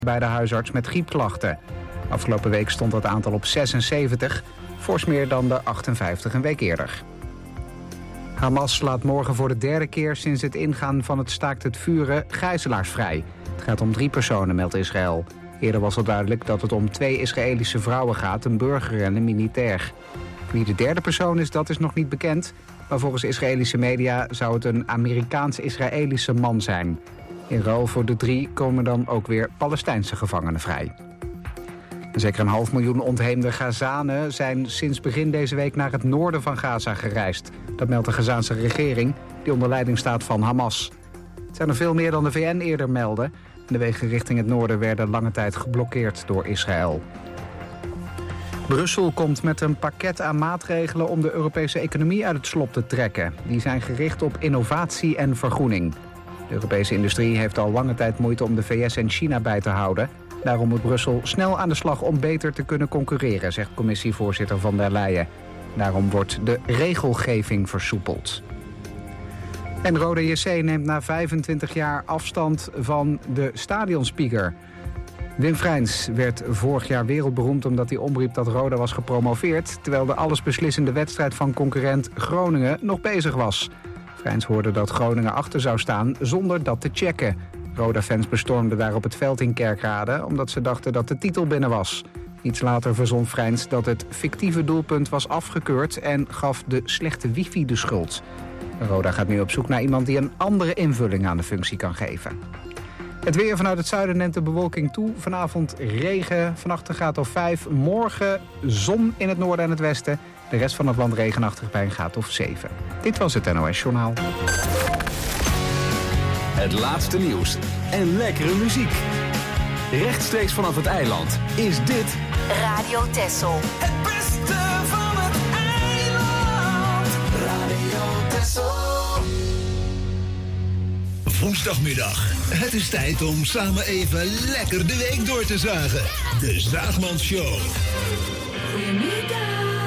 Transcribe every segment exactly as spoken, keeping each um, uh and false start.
bij de huisarts met griepklachten. Afgelopen week stond dat aantal op zesenzeventig, fors meer dan de achtenvijftig een week eerder. Hamas laat morgen voor de derde keer sinds het ingaan van het staakt het vuren gijzelaars vrij. Het gaat om drie personen, meldt Israël. Eerder was al duidelijk dat het om twee Israëlische vrouwen gaat, een burger en een militair. Wie de derde persoon is, dat is nog niet bekend. Maar volgens Israëlische media zou het een Amerikaans-Israëlische man zijn. In ruil voor de drie komen dan ook weer Palestijnse gevangenen vrij. Zeker een half miljoen ontheemde Gazanen zijn sinds begin deze week naar het noorden van Gaza gereisd. Dat meldt de Gazaanse regering, die onder leiding staat van Hamas. Het zijn er veel meer dan de V N eerder meldde. De wegen richting het noorden werden lange tijd geblokkeerd door Israël. Brussel komt met een pakket aan maatregelen om de Europese economie uit het slop te trekken. Die zijn gericht op innovatie en vergroening. De Europese industrie heeft al lange tijd moeite om de V S en China bij te houden. Daarom moet Brussel snel aan de slag om beter te kunnen concurreren, zegt commissievoorzitter Van der Leyen. Daarom wordt de regelgeving versoepeld. En Roda J C neemt na vijfentwintig jaar afstand van de stadionspeaker. Wim Vrijns werd vorig jaar wereldberoemd omdat hij omriep dat Roda was gepromoveerd, terwijl de allesbeslissende wedstrijd van concurrent Groningen nog bezig was. Vrijns hoorde dat Groningen achter zou staan zonder dat te checken. Roda-fans bestormden daar op het veld in Kerkrade omdat ze dachten dat de titel binnen was. Iets later verzon Vrijns dat het fictieve doelpunt was afgekeurd en gaf de slechte wifi de schuld. Roda gaat nu op zoek naar iemand die een andere invulling aan de functie kan geven. Het weer vanuit het zuiden neemt de bewolking toe. Vanavond regen, vannacht een graad of vijf. Morgen zon in het noorden en het westen. De rest van het land regenachtig bij een graad of zeven. Dit was het N O S Journaal. Het laatste nieuws en lekkere muziek. Rechtstreeks vanaf het eiland is dit Radio Texel. Het beste van het eiland. Radio Texel. Woensdagmiddag. Het is tijd om samen even lekker de week door te zagen. De Zaagmans Show. Goedemiddag.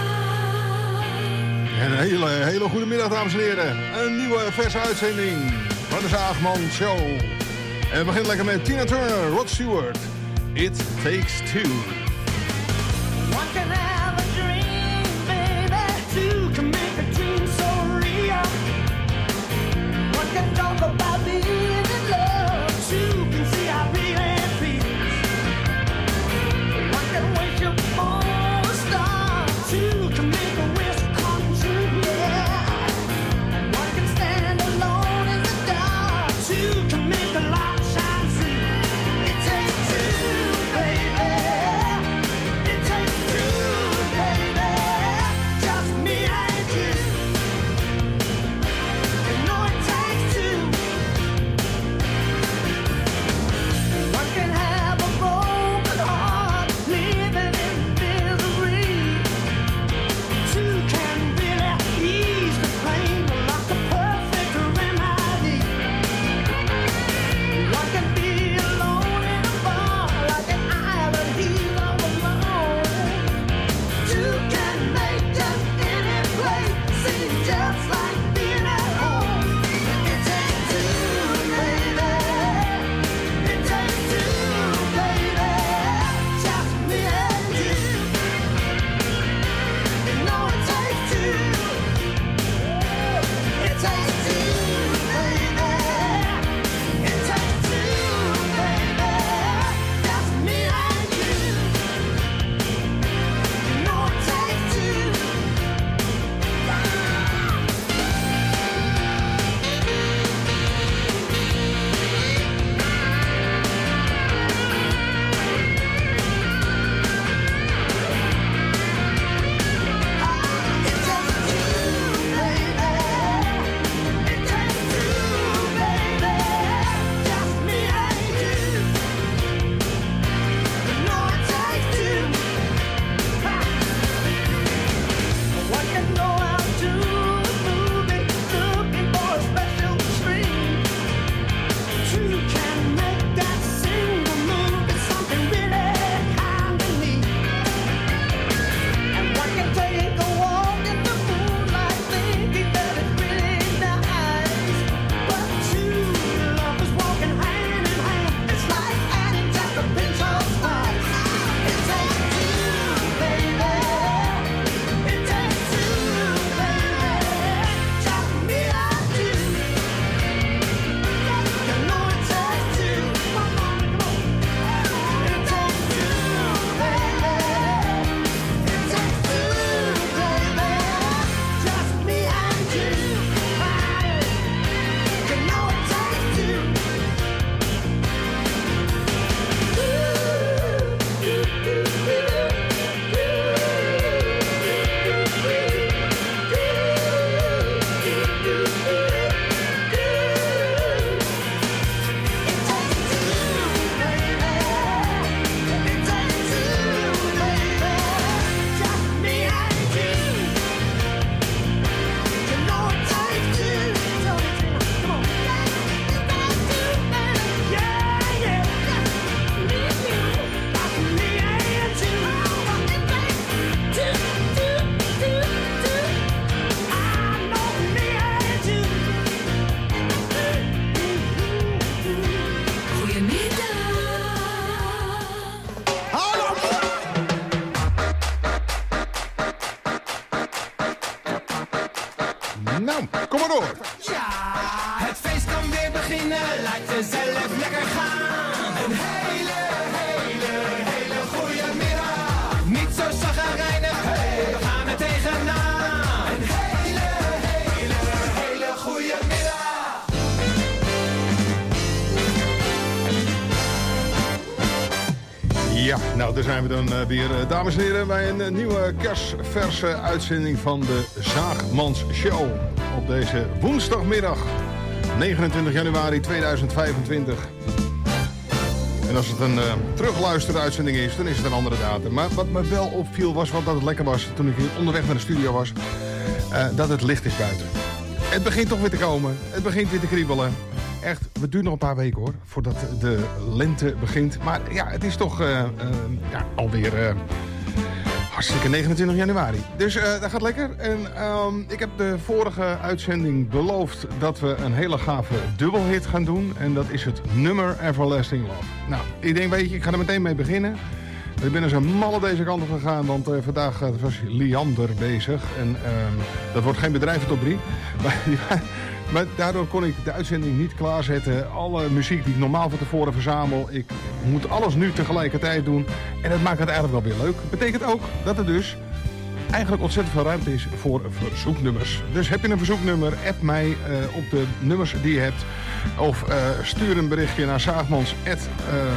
En een hele, hele goede middag, dames en heren. Een nieuwe verse uitzending van de Zaagmans Show. En we beginnen lekker met Tina Turner, Rod Stewart. It Takes Two. One can have a dream, baby. Two can make a dream so real. One can talk about being in love. Two can see how really feels. One can wish upon a star. Two can make a wish come true, yeah. And one can stand alone in the dark. Two can make the light shine through. It takes two, baby. Kom maar door. Ja, het feest kan weer beginnen, laat jezelf lekker gaan. Een hele, hele, hele goede middag. Niet zo chagrijnig, hey, we gaan er tegenaan. Een hele, hele, hele goede middag. Ja, nou daar zijn we dan uh, weer, uh, dames en heren, bij een uh, nieuwe kerstverse uitzending van de Zaagmans Show. Op deze woensdagmiddag, negenentwintig januari tweeduizend vijfentwintig. En als het een uh, terugluisterde uitzending is, dan is het een andere datum. Maar wat me wel opviel was, wat dat het lekker was toen ik hier onderweg naar de studio was, uh, dat het licht is buiten. Het begint toch weer te komen, het begint weer te kriebelen. Echt, het duurt nog een paar weken hoor, voordat de lente begint. Maar ja, het is toch uh, uh, ja, alweer uh, hartstikke negenentwintig januari. Dus uh, dat gaat lekker. En um, ik heb de vorige uitzending beloofd dat we een hele gave dubbelhit gaan doen. En dat is het nummer Everlasting Love. Nou, ik denk, weet je, ik ga er meteen mee beginnen. Ik ben als een malle deze kant op gegaan, want uh, vandaag uh, was Liander bezig. En uh, dat wordt geen bedrijventop drie. Maar, ja, maar daardoor kon ik de uitzending niet klaarzetten. Alle muziek die ik normaal van tevoren verzamel, ik moet alles nu tegelijkertijd doen. En dat maakt het eigenlijk wel weer leuk. Betekent ook dat er dus eigenlijk ontzettend veel ruimte is voor verzoeknummers. Dus heb je een verzoeknummer, app mij uh, op de nummers die je hebt. Of uh, stuur een berichtje naar zaagmans at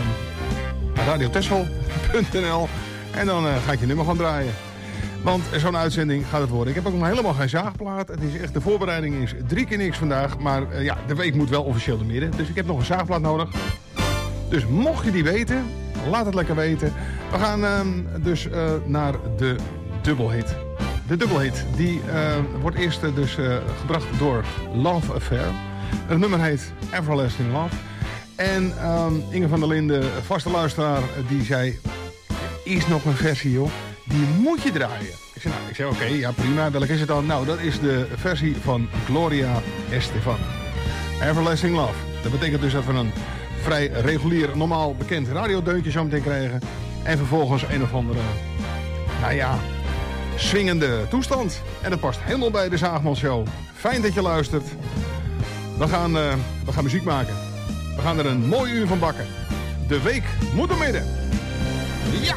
radio tessel punt n l en dan uh, ga ik je nummer gaan draaien. Want zo'n uitzending gaat het worden. Ik heb ook nog helemaal geen zaagplaat. Het is echt, de voorbereiding is drie keer niks vandaag. Maar uh, ja, de week moet wel officieel de midden. Dus ik heb nog een zaagplaat nodig. Dus mocht je die weten, laat het lekker weten. We gaan uh, dus uh, naar de dubbelhit. De dubbelhit, die uh, wordt eerst uh, dus uh, gebracht door Love Affair. Het nummer heet Everlasting Love. En um, Inge van der Linden, vaste luisteraar, die zei, er is nog een versie joh, die moet je draaien. Ik zei, nou, ik zei oké, okay, ja prima, welke is het dan? Nou, dat is de versie van Gloria Estefan. Everlasting Love. Dat betekent dus dat we een vrij regulier, normaal bekend radiodeuntje zo meteen krijgen. En vervolgens een of andere, nou ja, swingende toestand. En dat past helemaal bij de Zaagmans Show. Fijn dat je luistert. We gaan, uh, we gaan muziek maken. We gaan er een mooi uur van bakken. De week moet er midden. Ja!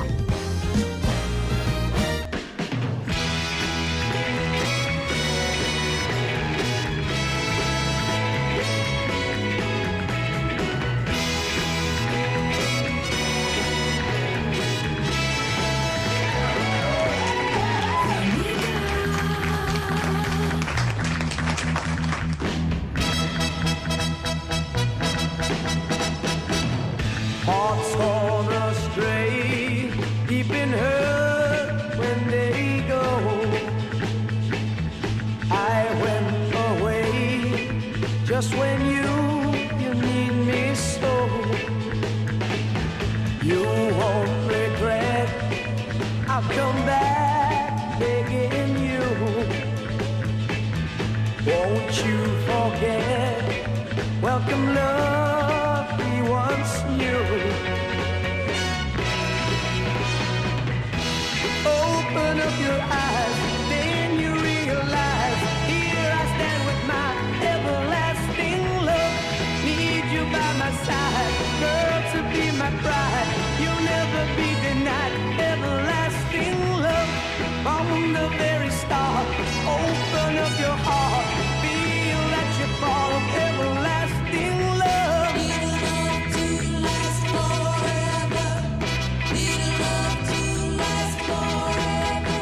Hearts gone astray, deep in hurt when they go. I went away just when you, you need me so. You won't regret, I'll come back begging you. Won't you forget, welcome love we once knew. Open up your eyes, then you realize, here I stand with my everlasting love. Need you by my side, girl, to be my bride. You'll never be denied everlasting love. From the very start, open up your heart, feel that you're part of everlasting love. Need a love to last forever. Need a love to last forever.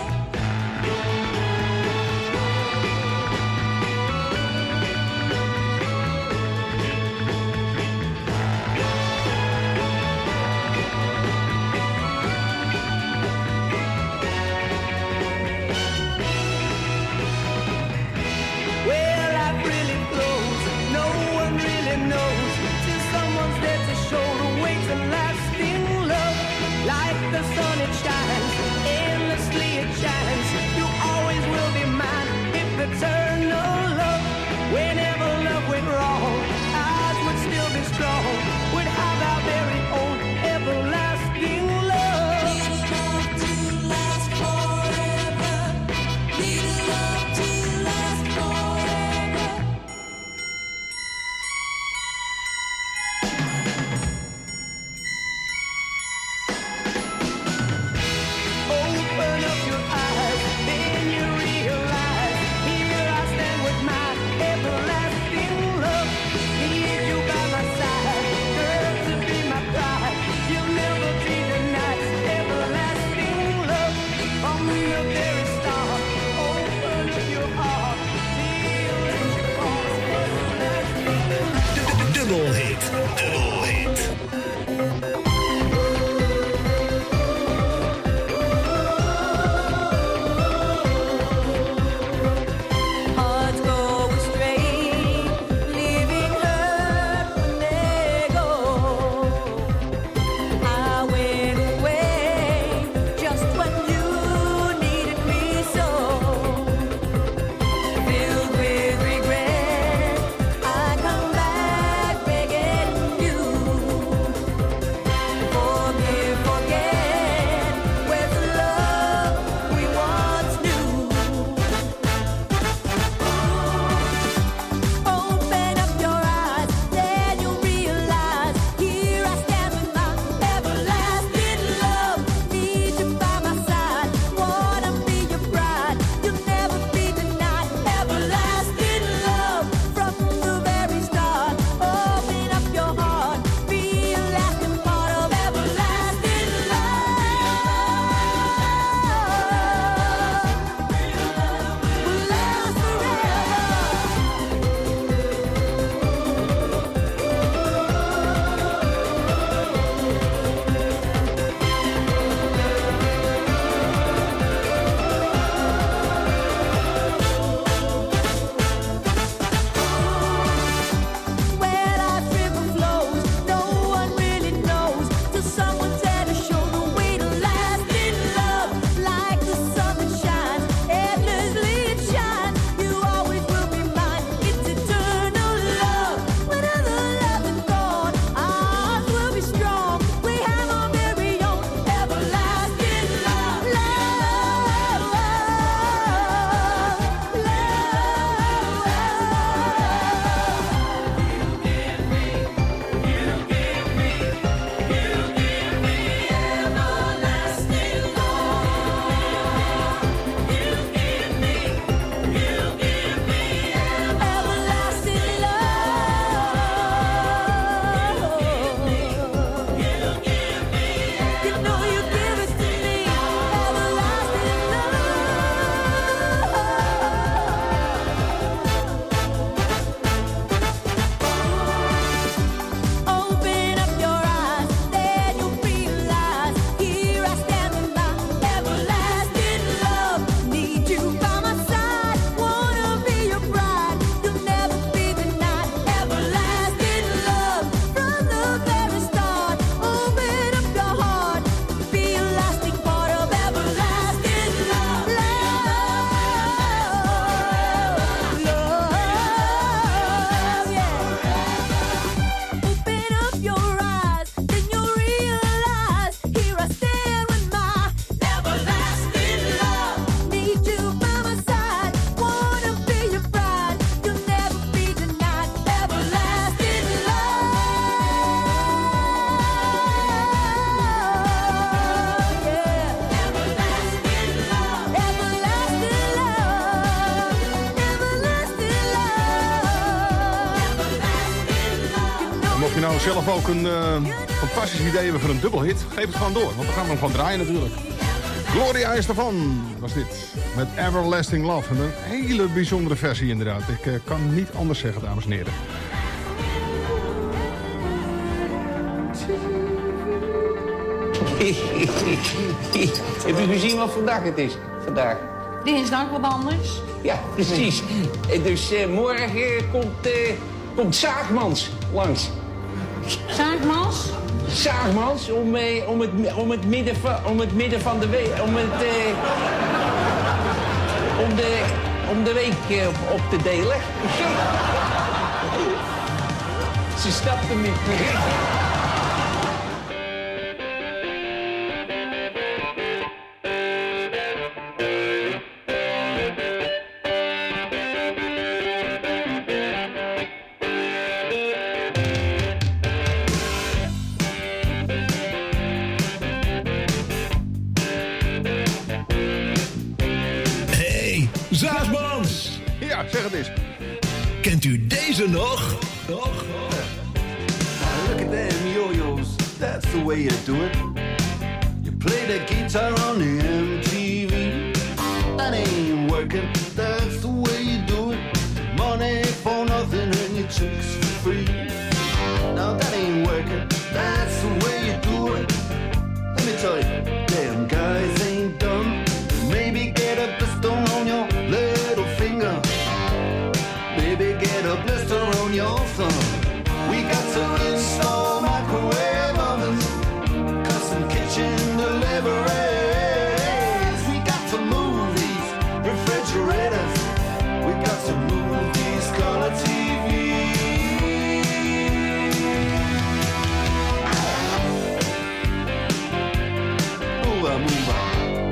Well, life really flows, no one really knows, till someone's there to show the way to lasting love. Like the sun it shines, endlessly it shines. You always will be mine, if eternal love. Whenever love went wrong, ours would still be strong. Would have our very own everlasting love. Need a love to last forever. Need a love to last forever. nou zelf ook een uh, fantastisch idee hebben voor een dubbelhit, geef het gewoon door. Want we gaan hem gewoon draaien natuurlijk. Gloria Estefan was dit. Met Everlasting Love. En een hele bijzondere versie inderdaad. Ik uh, kan niet anders zeggen, dames en heren. Heb u gezien wat vandaag het is? Vandaag. Dinsdag wat anders. Ja, precies. Dus uh, morgen komt, uh, komt Zaagmans langs. Zaagmans? Zaagmans, om, uh, om, het, om, het midden van, om het midden van de week... Om, het, uh, om, de, om de week uh, op, op te delen. Ze stapte niet. Zeg het eens. Kent u deze nog? Nog? Now look at them yo-yos, that's the way you do it. You play the guitar on the M T V. That ain't working, that's the way you do it. Money for nothing and your chicks for free. Now that ain't working, that's the way you do it. Let me tell you, damn guys ain't dumb. Maybe get a pistol on your little finger. Maybe get a blister on your thumb. We got to install microwave ovens, custom kitchen deliveries. We got to move these refrigerators. We got to move these color T Vs. Move on, move on.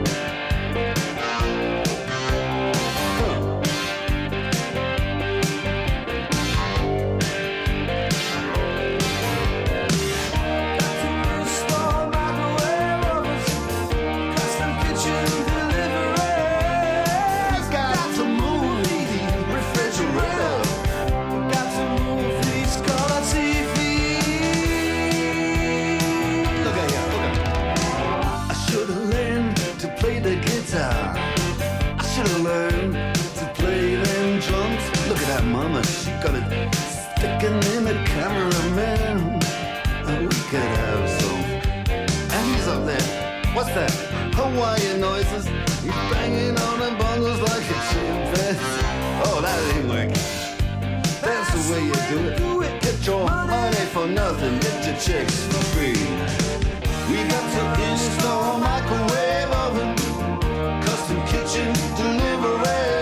Mama, she got it sticking in the cameraman. Oh, we could have some. And he's up there. What's that? Hawaiian noises. He's banging on the bongos like a chimpanzee. Oh, that ain't working. That's the way you do it. Get your money for nothing. Get your chicks for free. We got to install microwave oven, custom kitchen delivery.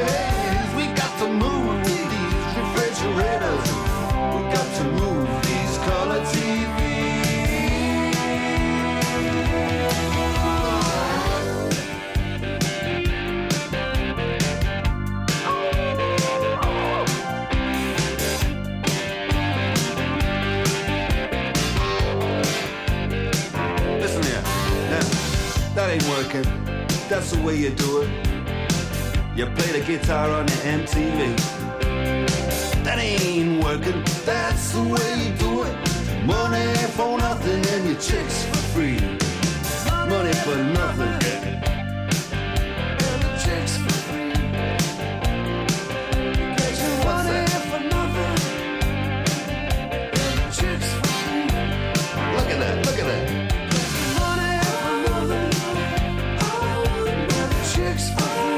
We got to move these color T Vs. Listen here, now, that ain't working. That's the way you do it. You play the guitar on the M T V. That ain't working, that's the way you do it. Money for nothing and your chicks for free. Money for nothing and your chicks for free. Get your money for nothing and your chicks for free. Look at that, look at that. Money for nothing and your chicks for free.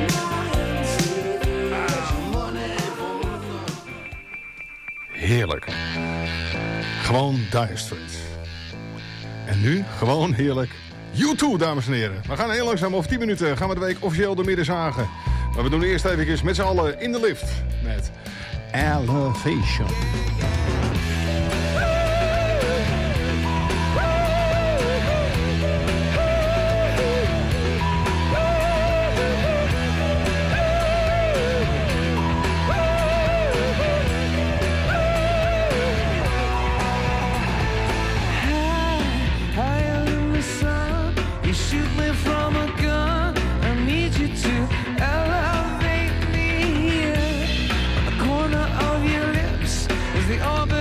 Heerlijk. Gewoon Dire Straits. En nu gewoon heerlijk U twee, dames en heren. We gaan heel langzaam, over tien minuten gaan we de week officieel door midden zagen. Maar we doen eerst even met z'n allen in de lift met Elevation. The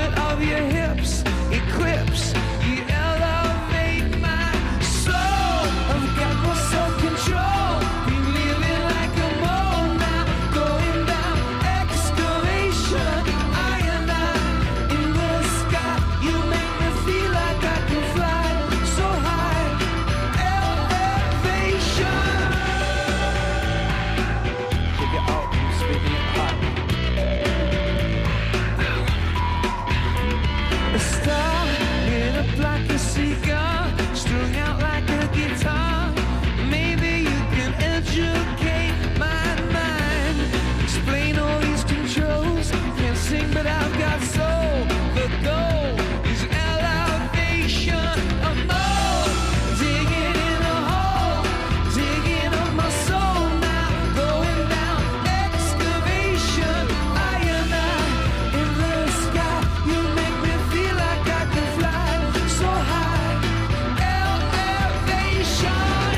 guitar. Maybe you can educate my mind. Explain all these controls. Can't sing, but I've got soul. The goal is elevation. I'm more digging in a hole, digging up my soul now, going down excavation. I and I in the sky. You make me feel like I can fly so high. Elevation.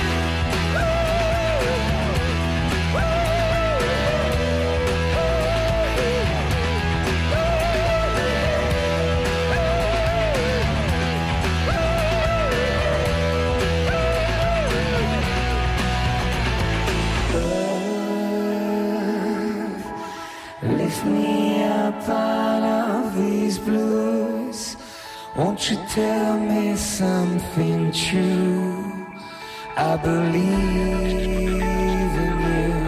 Lift me up out of these blues. Won't you tell me something true? I believe in you.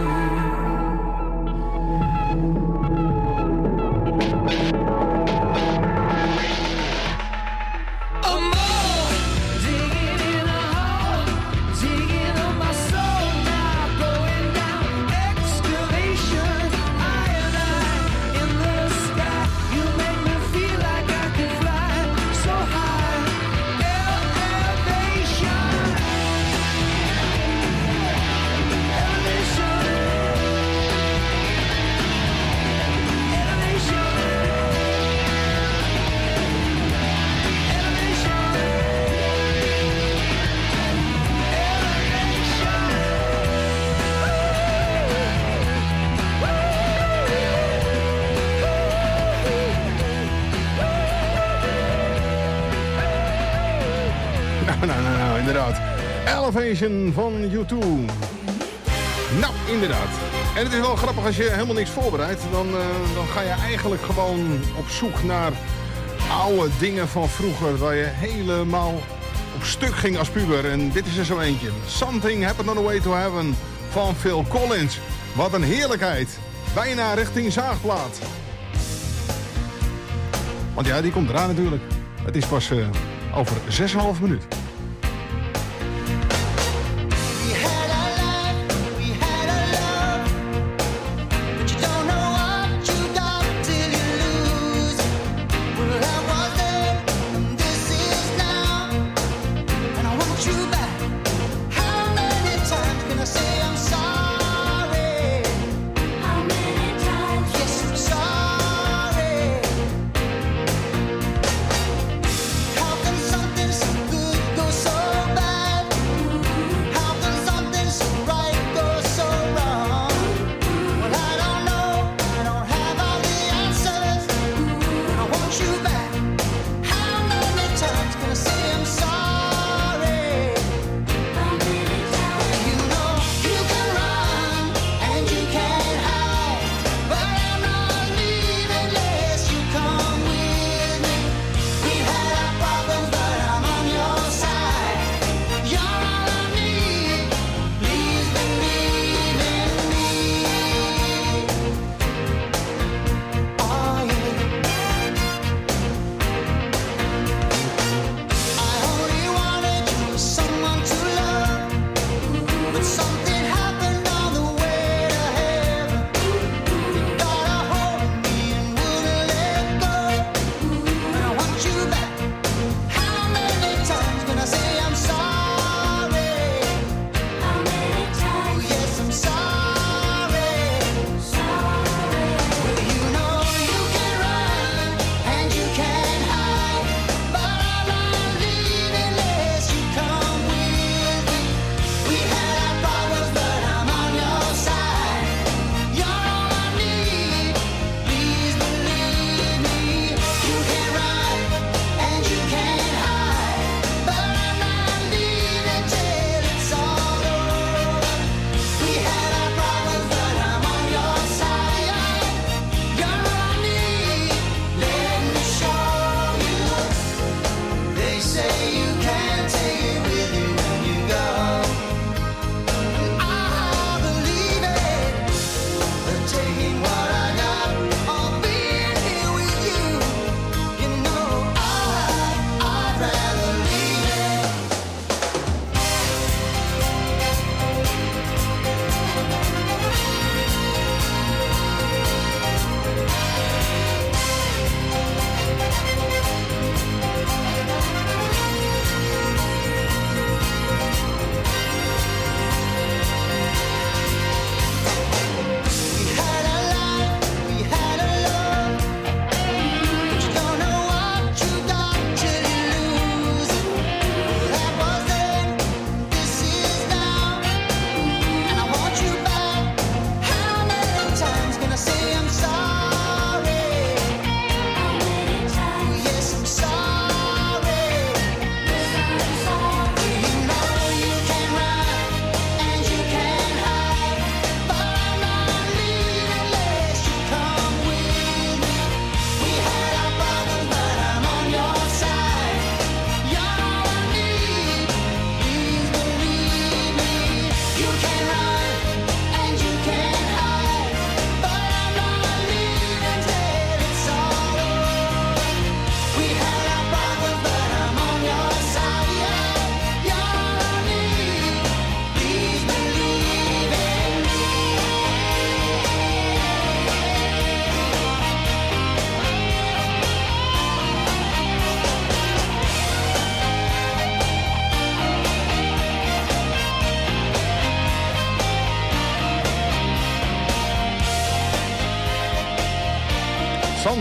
I'm more digging in a hole, digging up my soul now, going down excavation. I and I in the sky. You make me feel like I can fly so high. Elevation. Elevation. Nou, nou, nou, nou, inderdaad. Elevation van U twee. Nou, inderdaad. En het is wel grappig als je helemaal niks voorbereidt. Dan, uh, dan ga je eigenlijk gewoon op zoek naar oude dingen van vroeger. Waar je helemaal op stuk ging als puber. En dit is er zo eentje. Something Happened on the Way to Heaven van Phil Collins. Wat een heerlijkheid. Bijna richting zaagplaat. Want ja, die komt eraan natuurlijk. Het is pas uh, over zes komma vijf minuut. We had a life, we had a love, but you don't know what you got till you lose. Well, I was there, and this is now, and I want you back. How many times can I say I'm sorry? How many times? Yes, I'm sorry. How can something so good go so bad? How can something so right go so wrong? Well, I don't know, I don't have all the answers, but I want you back. How many times can I say I'm sorry?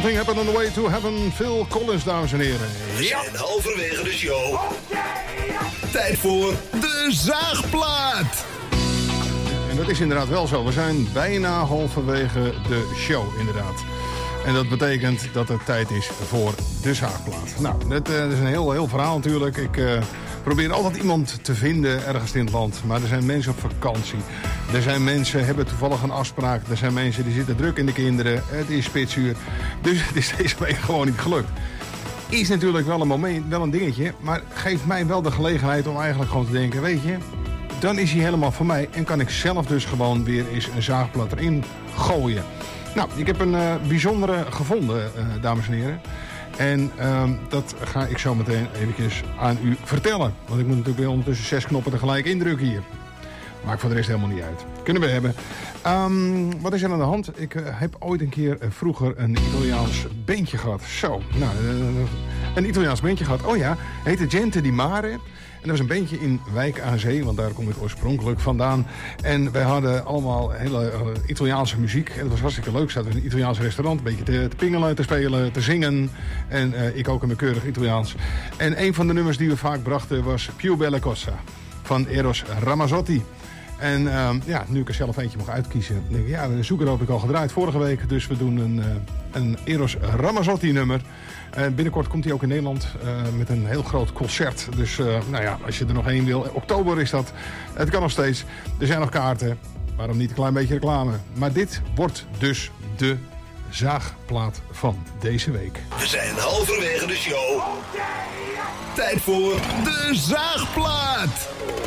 Something happened on the way to heaven. Phil Collins, dames en heren. We zijn halverwege de show. Tijd voor de zaagplaat. En dat is inderdaad wel zo. We zijn bijna halverwege de show, inderdaad. En dat betekent dat het tijd is voor de zaagplaat. Nou, dat, uh, dat is een heel, heel verhaal natuurlijk. Ik uh, probeer altijd iemand te vinden ergens in het land. Maar er zijn mensen op vakantie. Er zijn mensen hebben toevallig een afspraak. Er zijn mensen die zitten druk in de kinderen. Het is spitsuur. Dus het is deze week gewoon niet gelukt. Is natuurlijk wel een moment, wel een dingetje. Maar geeft mij wel de gelegenheid om eigenlijk gewoon te denken... weet je, dan is hij helemaal voor mij. En kan ik zelf dus gewoon weer eens een zaagplaat erin gooien. Nou, ik heb een uh, bijzondere gevonden, uh, dames en heren. En uh, dat ga ik zo meteen eventjes aan u vertellen. Want ik moet natuurlijk weer ondertussen zes knoppen tegelijk indrukken hier. Maakt voor de rest helemaal niet uit. Kunnen we hebben. Um, wat is er aan de hand? Ik uh, heb ooit een keer uh, vroeger een Italiaans beentje gehad. Zo, nou, uh, een Italiaans beentje gehad. Oh ja, heette Gente di Mare. En dat was een beentje in Wijk aan Zee, want daar kom ik oorspronkelijk vandaan. En wij hadden allemaal hele uh, Italiaanse muziek. En dat was hartstikke leuk. Zaten we in een Italiaans restaurant, een beetje te, te pingelen, te spelen, te zingen. En uh, ik ook in mijn keurig Italiaans. En een van de nummers die we vaak brachten was Più Bella Cosa van Eros Ramazzotti. En uh, ja, nu ik er zelf eentje mag uitkiezen, denk ik, ja, de zoeker heb ik al gedraaid vorige week. Dus we doen een, uh, een Eros Ramazzotti nummer. Uh, binnenkort komt hij ook in Nederland uh, met een heel groot concert. Dus uh, nou ja, als je er nog heen wil, oktober is dat. Het kan nog steeds. Er zijn nog kaarten. Waarom niet een klein beetje reclame? Maar dit wordt dus de zaagplaat van deze week. We zijn halverwege de show. Tijd voor de zaagplaat.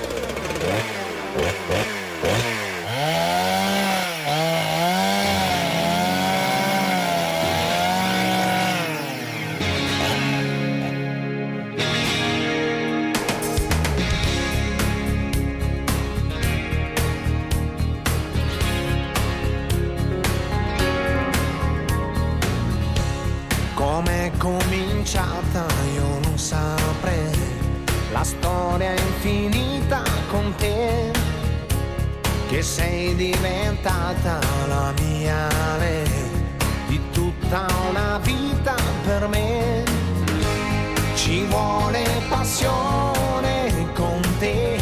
Com'è cominciata io non saprei, la storia è infinita con te, che sei diventata la mia re, di tutta una vita per me. Ci vuole passione con te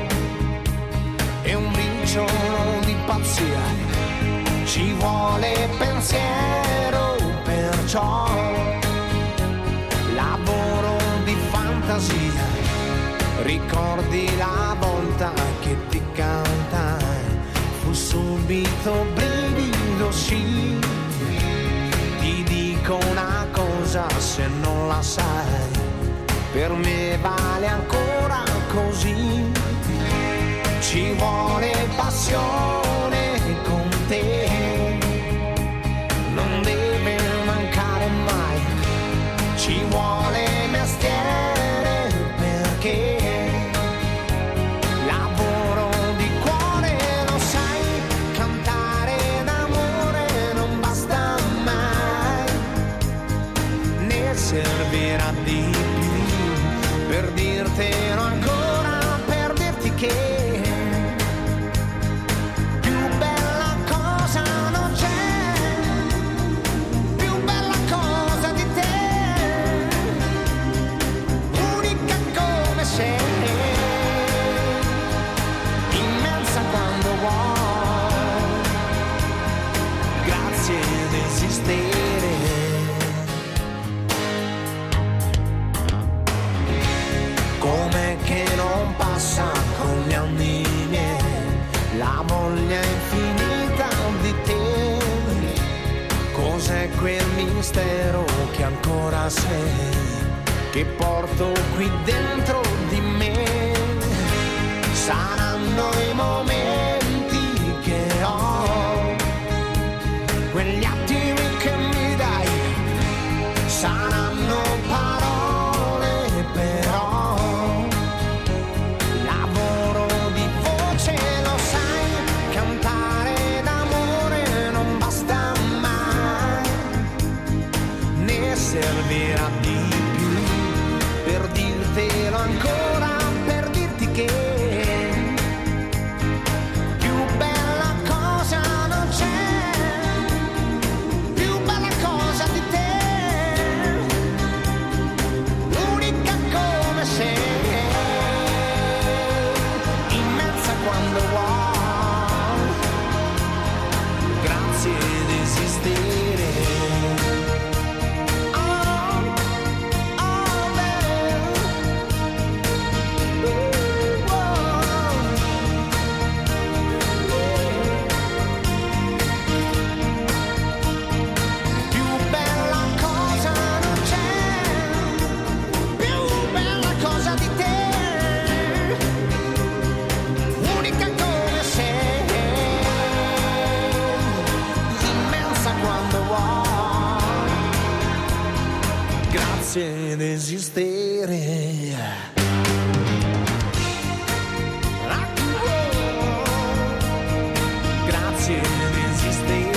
e un briciolo di pazzia, ci vuole pensiero, perciò lavoro di fantasia. Ricordi la volta che ti cantai, fu subito brivido, sì. Ti dico una cosa se non la sai, per me vale ancora così. Ci vuole passione con te, non deve mancare mai. Ci vuole mestiere perché lavoro di cuore, lo sai, cantare d'amore non basta mai, ne servirà di più per dirtelo ancora, per dirti che com'è che non passa con gli anni miei la voglia infinita di te. Cos'è quel mistero che ancora sei, che porto qui dentro di me? Saranno i momenti che ho, quegli attimi che mi dai, saranno parole però, lavoro di voce, lo sai, cantare d'amore non basta mai, ne servirà di più per dirtelo ancora, per dirti che insistere. Rock and roll. Grazie di insistere.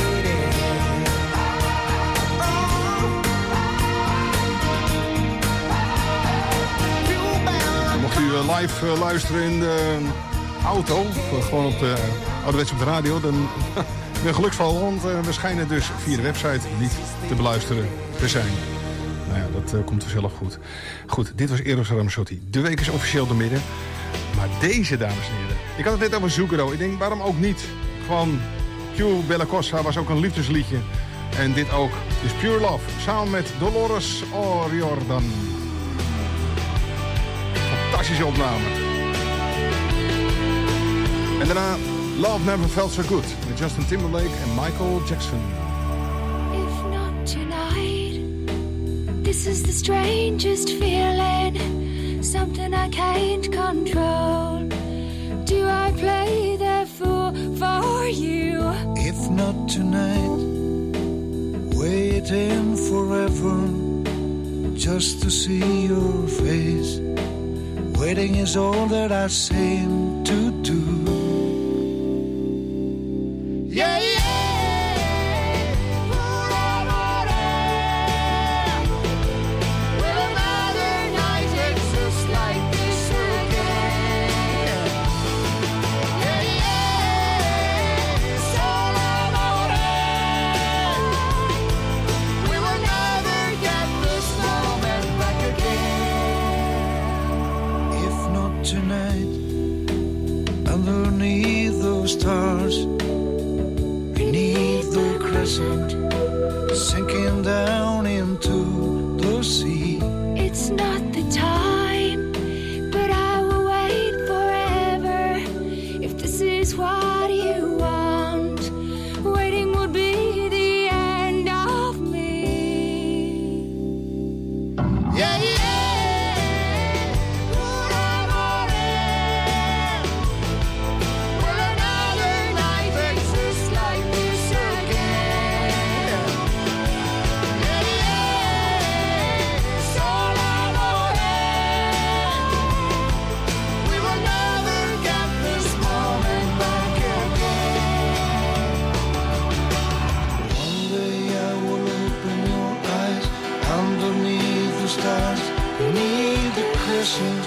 Mocht u uh, live uh, luisteren in de auto, of gewoon op de ouderwets op de radio, dan een geluksval, want uh, we schijnen dus via de website niet te beluisteren te zijn. Nou ja, dat uh, komt vanzelf goed. Goed, dit was Eros Ramazzotti. De week is officieel de midden. Maar deze, dames en heren. Ik had het net over Zucchero. Ik denk, waarom ook niet? Gewoon, Q Bella Cosa was ook een liefdesliedje. En dit ook. Het is Pure Love. Samen met Dolores O'Riordan. Fantastische opname. En daarna Love Never Felt So Good. Met Justin Timberlake en Michael Jackson. If not tonight, this is the strangest feeling. Something I can't control. Do I play the fool for you? If not tonight, waiting forever just to see your face. Waiting is all that I seem to do. Yeah, yeah. Stars beneath the crescent, sinking down into the sea. It's not the time, but I will wait forever. If this is what you want, waiting would be the end of me. Yeah, yeah. Beneath the crescent,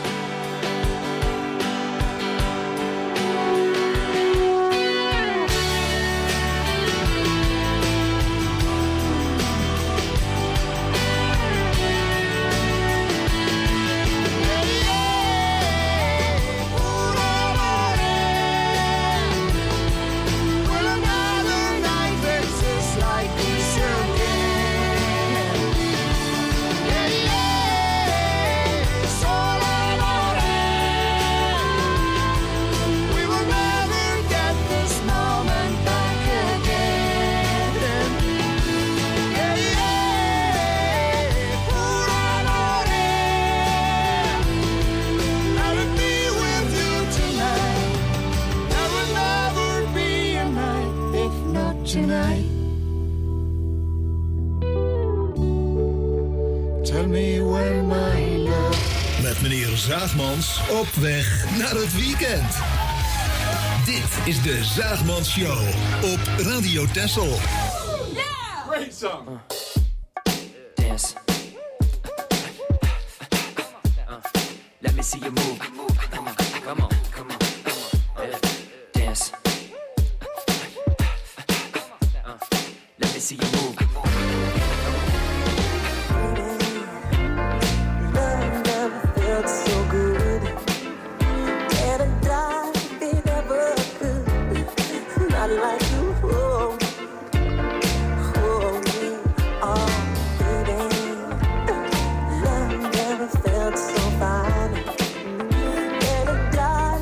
Zaagmans op weg naar het weekend. Dit is de Zaagmans Show op Radio Texel. Yeah! Great song. Uh, dance. Uh, let me see you move. Come on, come on, come on, come on. Uh, dance. Uh, let me see you move. So good, and I die if it ever could. Not like you, oh, oh, me, oh, baby. Love never felt so fine, and I die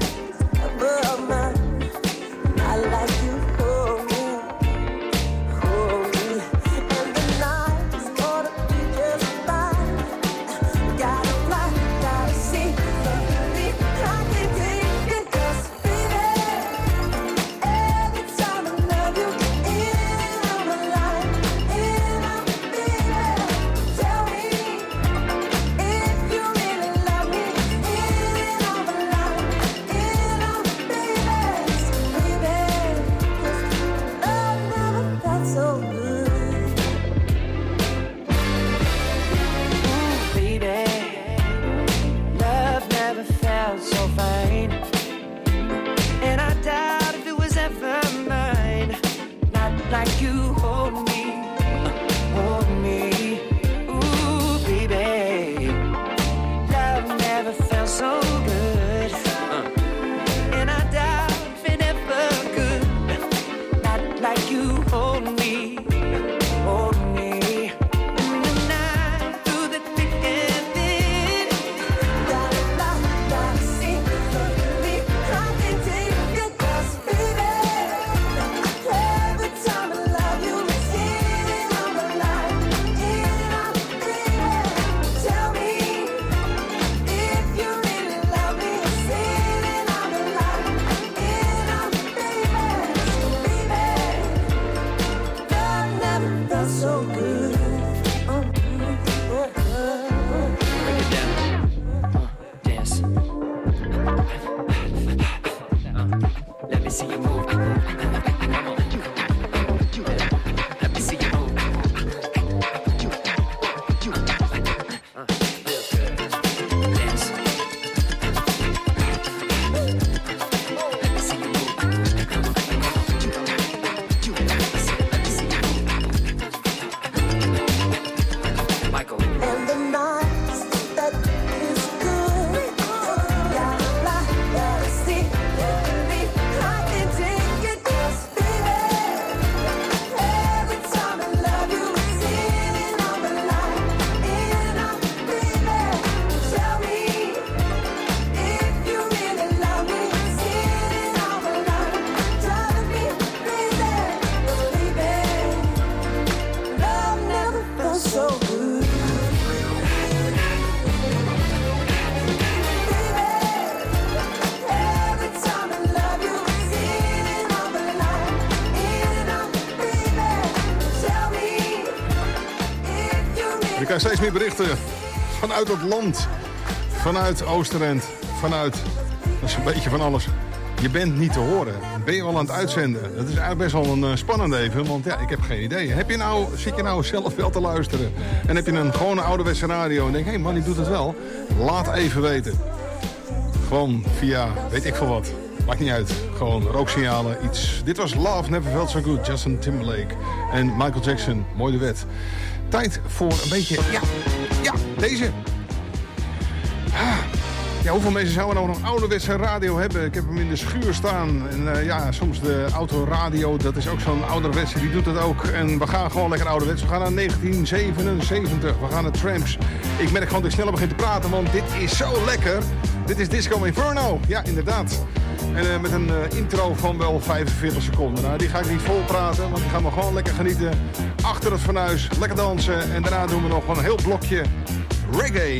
Je krijgt steeds meer berichten vanuit het land. Vanuit Oosterend. Vanuit, dat is een beetje van alles. Je bent niet te horen. Ben je al aan het uitzenden? Dat is eigenlijk best wel een uh, spannend even, want ja, ik heb geen idee. Heb je nou, zit je nou zelf wel te luisteren? En heb je een gewone ouderwetse radio en denk, hé hey man, die doet het wel. Laat even weten. Gewoon via, weet ik veel wat. Maakt niet uit. Gewoon rooksignalen, iets. Dit was Love Never Felt So Good, Justin Timberlake en Michael Jackson. Mooi de wet. Tijd voor een beetje, ja, ja, deze. Ah. Ja, hoeveel mensen zouden nou nog een ouderwetse radio hebben? Ik heb hem in de schuur staan. En uh, ja, soms de autoradio, dat is ook zo'n ouderwetse, die doet het ook. En we gaan gewoon lekker ouderwets. We gaan naar negentien zevenenzeventig. We gaan naar Tramps. Ik merk gewoon dat ik sneller begin te praten, want dit is zo lekker. Dit is Disco Inferno. Ja, inderdaad. En uh, met een uh, intro van wel vijfenveertig seconden. Nou, die ga ik niet vol praten, want die gaan we gewoon lekker genieten. Achter het fornuis, lekker dansen. En daarna doen we nog een heel blokje reggae.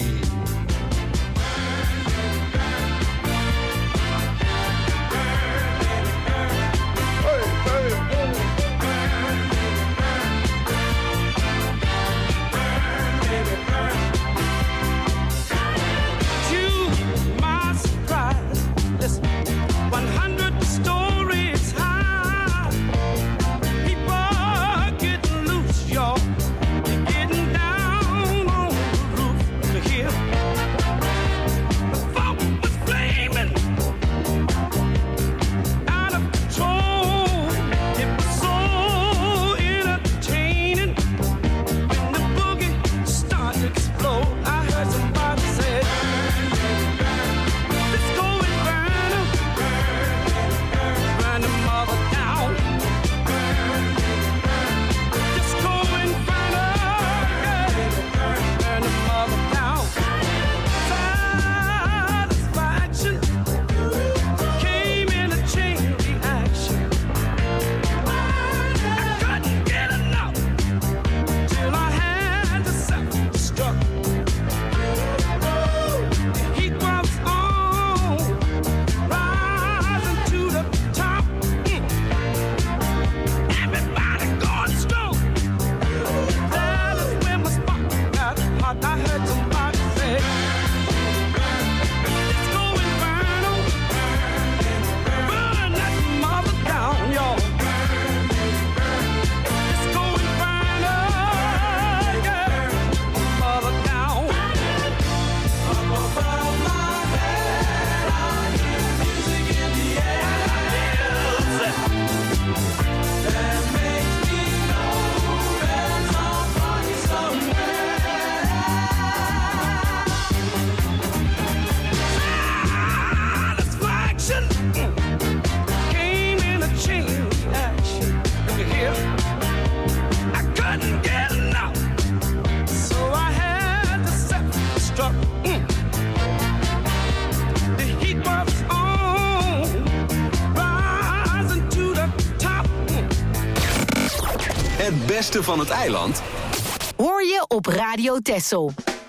Het beste van het eiland hoor je op Radio Texel.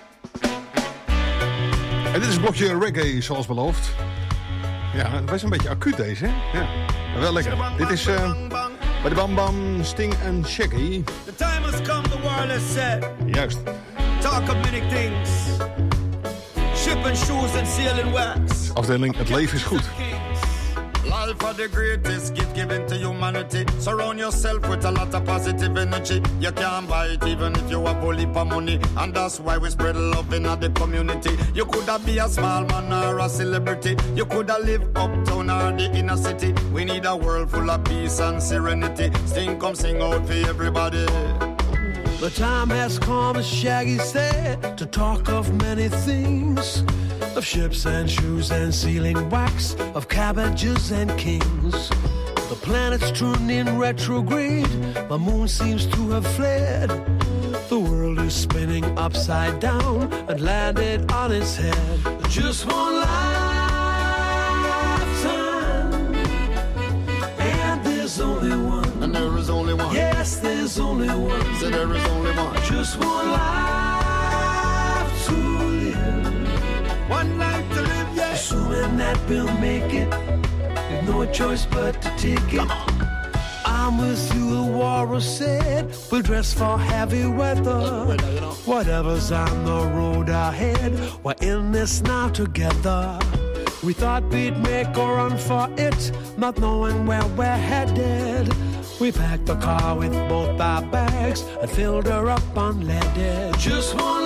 En dit is een blokje reggae, zoals beloofd. Ja, het was een beetje acuut deze, hè? Ja, maar wel lekker. Dit is uh, bij de Bam Bam, Sting en Shaggy. The time has come, the world has said. Juist. Talk of many things. Ship and shoes and sailing wax. Afdeling Het Leven is Goed. Life are the greatest gift given to humanity. Surround yourself with a lot of positive energy. You can't buy it even if you have a heap of money. And that's why we spread love in the community. You could have be a small man or a celebrity. You could have live uptown or the inner city. We need a world full of peace and serenity. Sing, come sing out for everybody. The time has come, as Shaggy said, to talk of many things. Of ships and shoes and sealing wax, of cabbages and kings. The planet's turned in retrograde, my moon seems to have fled. The world is spinning upside down and landed on its head. Just one lifetime, and there's only one. And there is only one. Yes, there's only one. So there is only one. Just one life to live. One life to live, yeah. Assuming that we'll make it, with no choice but to take it. I I'm with you, the warrior said, we'll dress for heavy weather. Whatever's on the road ahead, we're in this now together. We thought we'd make a run for it, not knowing where we're headed. We packed the car with both our bags and filled her up unleaded. Just one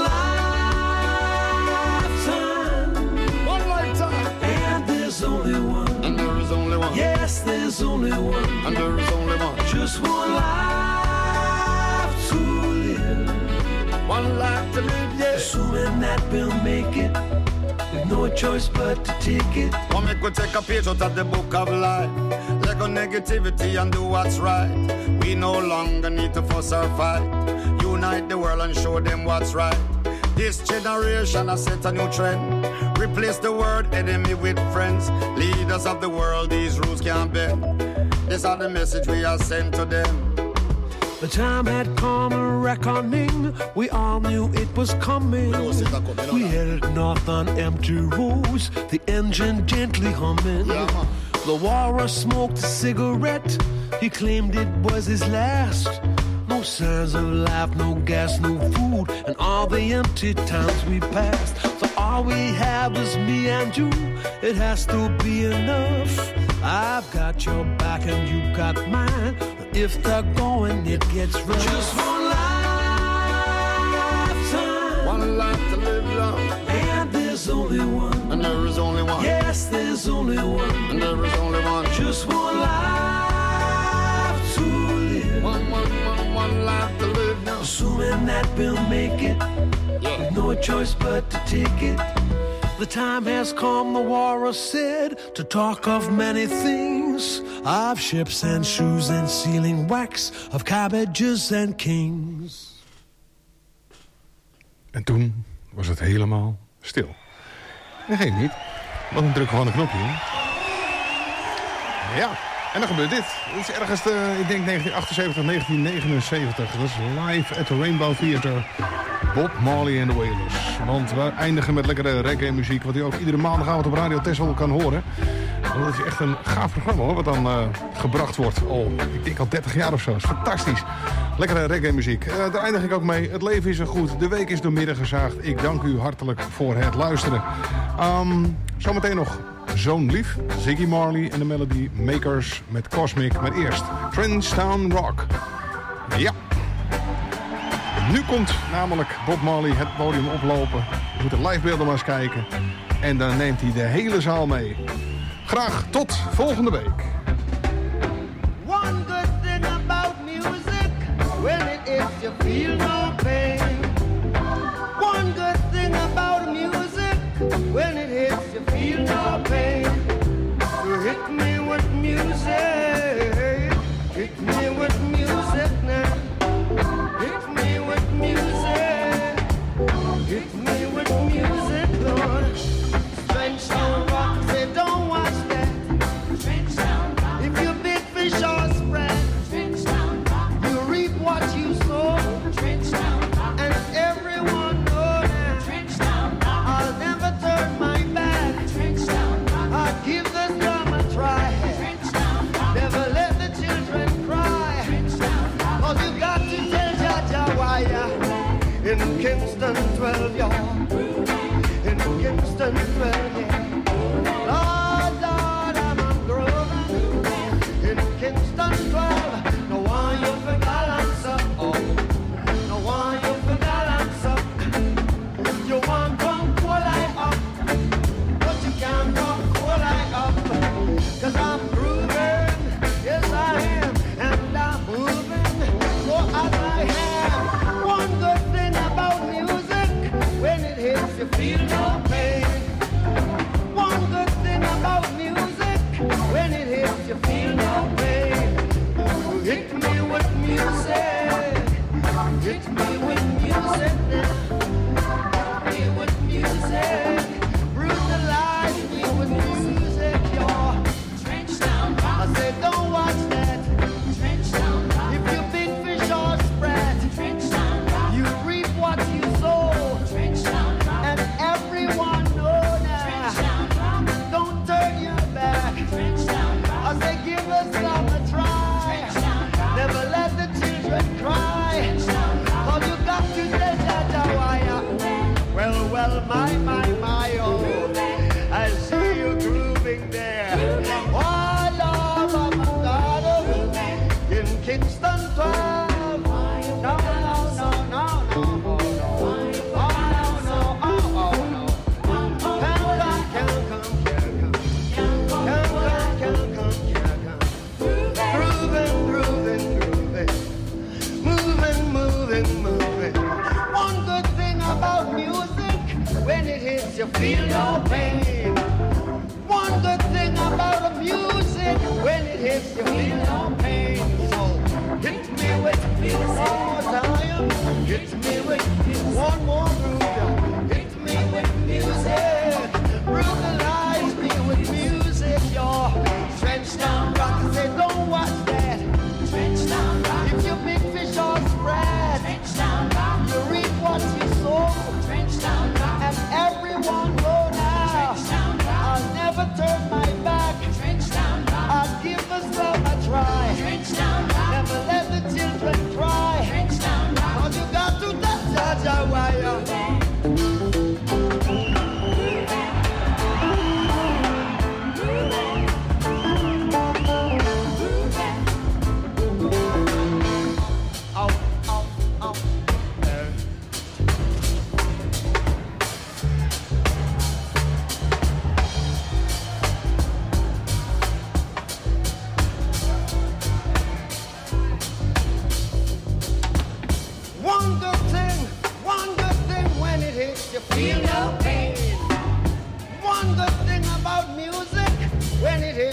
lifetime, One lifetime. and there's only one. And there is only one. Yes, there's only one. And there is only one. Just one life to live. One life to live, yeah. Assuming that we'll make it, with no choice but to take it. One make we take a page out of the book of life. Let go negativity and do what's right. We no longer need to fuss or fight. Unite the world and show them what's right. This generation has set a new trend. Replace the word enemy with friends. Leaders of the world, these rules can't bend. These are the message we are sent to them. The time had come a reckoning. We all knew it was coming. We headed north on empty roads, the engine gently humming. The warrior smoked a cigarette. He claimed it was his last. No signs of life, no gas, no food, and all the empty towns we passed. So all we have is me and you. It has to be enough. I've got your back and you got mine. If they're going, it gets rough. Just one lifetime, One life to live, yeah. and there's only one. And there is only one. Yes, there's only one. And there is only one. Just one life to live. One, one, one, one life to live now. Assuming that we'll make it, with no choice but to take it. The time has come, the warrior said, to talk of many things. Of ships and shoes and sealing wax, of cabbages and kings. En toen was het helemaal stil. Nee, niet. Want dan druk gewoon een knopje in. Ja, en dan gebeurt dit. Het is ergens, de, ik denk negentien achtenzeventig, negentien negenenzeventig. Dat is live at the Rainbow Theatre. Bob Marley en de Wailers. Want we eindigen met lekkere reggae muziek, wat u ook iedere maandagavond op Radio Texel kan horen. En dat is echt een gaaf programma hoor, wat dan uh, gebracht wordt. Al, ik denk al dertig jaar of zo. Dat is fantastisch. Lekkere reggae muziek. Uh, daar eindig ik ook mee. Het leven is er goed. De week is doormidden gezaagd. Ik dank u hartelijk voor het luisteren. Um, zometeen nog Zo'n Lief, Ziggy Marley en de Melody Makers met Cosmic. Maar eerst Trenchtown Rock. Ja. Nu komt namelijk Bob Marley het podium oplopen. Je moet de livebeelden maar eens kijken. En dan neemt hij de hele zaal mee. Graag tot volgende week. One good thing about music, when it is you feel no pain. One good thing about music, when it hits you feel no pain. You hit me with music, hit me with music now. Hit me with music, hit me with music, Lord. Trenchtown Rock, say don't watch that. If you big fish or spread, you reap what you sow. And everyone know that I'll never turn my back. I'll give this drum a try. Never let the children cry. Cause you got to tell Jaja why in Kingston twelve, y'all. In Kingston twelve, yeah. Lord, Lord, I'm a grown. In Kingston twelve, no one you for balance up. Oh, no one you for balance up. You want come cool light up, but you can't come cool light up. Cause I'm grooving, yes I am, and I'm moving, so as I am. One good thing about music, when it hits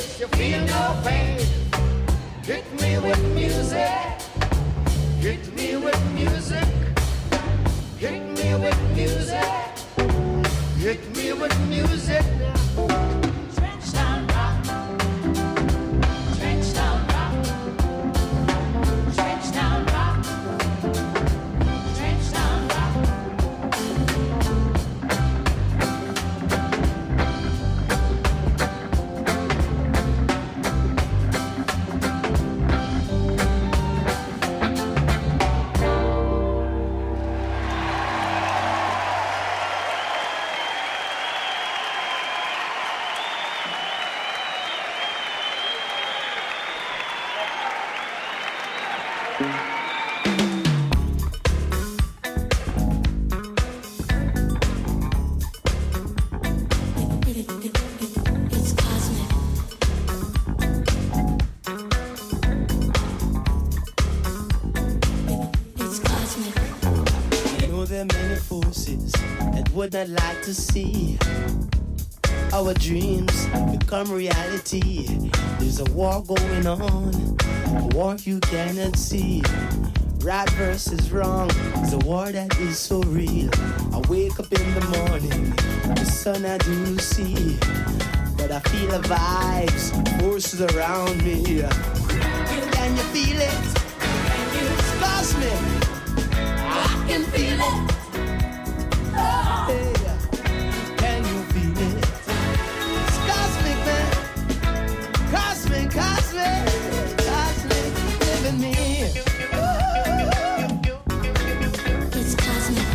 if you feel no pain. Hit me with music. Hit me with music. Hit me with music. Hit me with music now. Trench down rock. Trench down rock. Trench down rock. Trench down rock. Would not like to see our dreams become reality. There's a war going on, a war you cannot see. Right versus wrong, it's a war that is so real. I wake up in the morning, the sun I do see, but I feel the vibes, forces around me. Can you feel it? It's cosmic. I can feel it. Hey, can you feel it? It's cosmic, man. Cosmic, cosmic, cosmic, live in me. It's cosmic.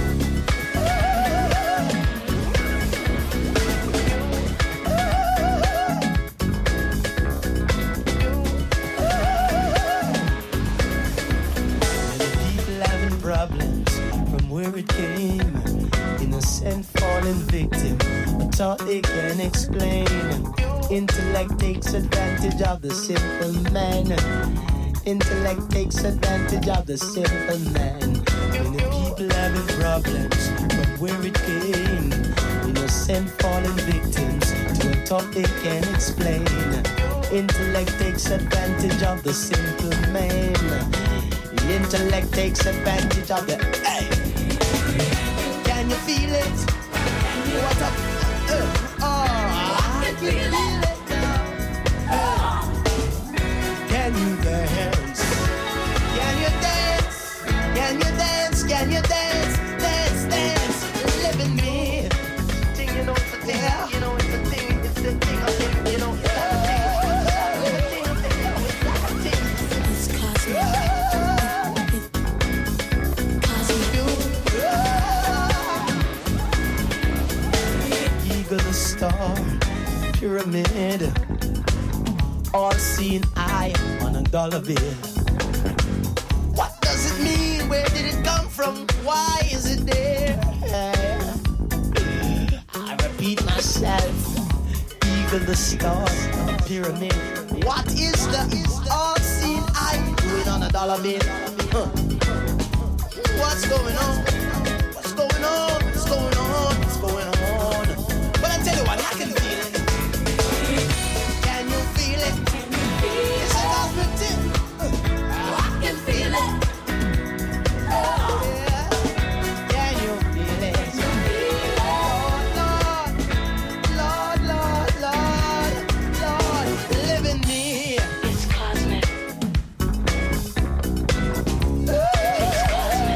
Many people having problems from where it came. Innocent fallen victim, a thought they can explain. Intellect takes advantage of the simple man. Intellect takes advantage of the simple man. Many people having problems from where it came. Innocent fallen victims to a thought they can explain. Intellect takes advantage of the simple man. Intellect takes advantage of the hey. Can you feel it? What up? Uh, oh, I can feel it now. Uh, can you dance? Can you dance? Can you dance? Can you dance? Dance, dance. Live in me. Thing, you know it's a thing. Yeah. You know it's a thing. It's the thing of thing. You know it's a thing. It's a thing of thing. It's a thing. It's cosmic. The star pyramid, all seeing eye on a dollar bill. What does it mean? Where did it come from? Why is it there? I repeat myself. Eagle, the star pyramid. What is the all seeing eye doing on a dollar bill? Huh. What's going on? What's going on? What's going on? What's going on? But I tell you what, I can feel it. Can you feel it? It's a cosmic tip. I can feel it. Oh, yeah. Can you feel it? Lord, Lord, Lord, Lord, Lord, live in me. It's cosmic. It's cosmic.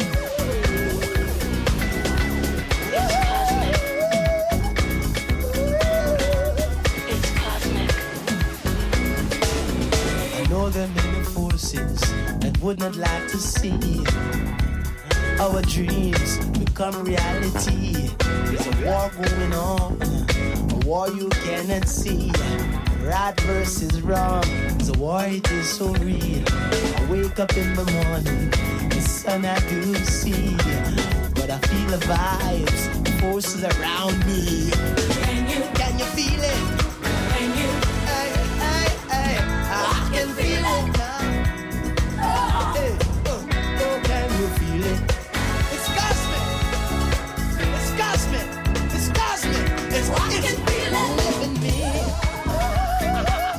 There are many forces that would not like to see our dreams become reality. There's a war going on, a war you cannot see. Right versus wrong, the war it is so real. I wake up in the morning, the sun I do see, but I feel the vibes, the forces around me. Can you, can you feel it? Can you? Hey, hey, hey, I can feel it now. Hey, oh, oh, can you feel it? It's cosmic. It's cosmic. It's cosmic. It's, I it's can feel it. Live in me.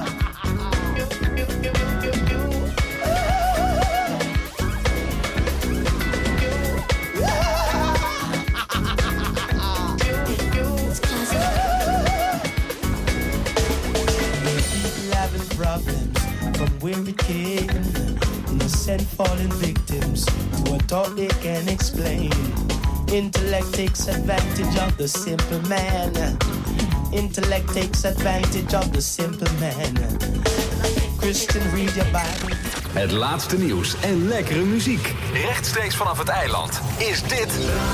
having problems from where it came. Innocent fallen victims to a thought they can explain. Intellect takes advantage of the simple man. Intellect takes advantage of the simple man. Christian, read your Bible. Het laatste nieuws en lekkere muziek. Rechtstreeks vanaf het eiland is dit...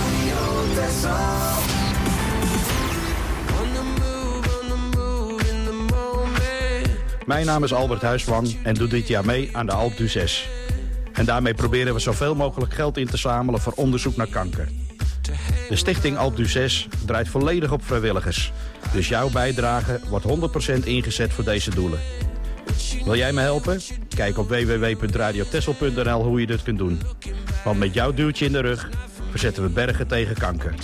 Mijn naam is Albert Huisman en doe dit jaar mee aan de Alpe d'Huez. En daarmee proberen we zoveel mogelijk geld in te zamelen voor onderzoek naar kanker. De stichting Alpe d'Huez draait volledig op vrijwilligers. Dus jouw bijdrage wordt honderd procent ingezet voor deze doelen. Wil jij me helpen? Kijk op w w w punt radio texel punt n l hoe je dit kunt doen. Want met jouw duwtje in de rug verzetten we bergen tegen kanker.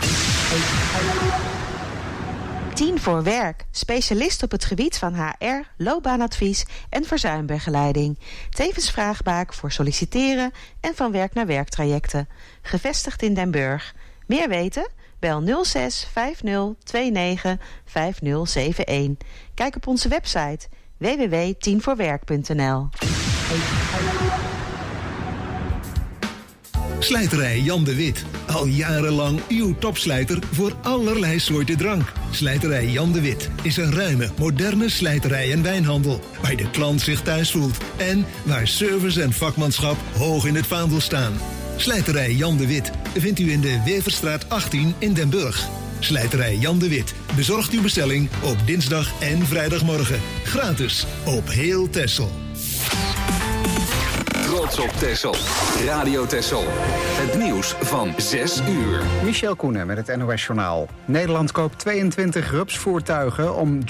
tien voor werk. Specialist op het gebied van H R, loopbaanadvies en verzuimbegeleiding. Tevens vraagbaak voor solliciteren en van werk naar werktrajecten. Gevestigd in Den Burg. Meer weten? Bel nul zes vijf nul twee negen vijf nul zeven een. Kijk op onze website w w w punt tien voor werk punt n l. Slijterij Jan de Wit. Al jarenlang uw topslijter voor allerlei soorten drank. Slijterij Jan de Wit is een ruime, moderne slijterij en wijnhandel. Waar de klant zich thuis voelt. En waar service en vakmanschap hoog in het vaandel staan. Slijterij Jan de Wit vindt u in de Weverstraat achttien in Den Burg. Slijterij Jan de Wit bezorgt uw bestelling op dinsdag en vrijdagmorgen. Gratis op heel Texel. Trots op Texel. Radio Texel. Het nieuws van zes uur. Michel Koenen met het N O S Journaal. Nederland koopt tweeëntwintig rupsvoertuigen om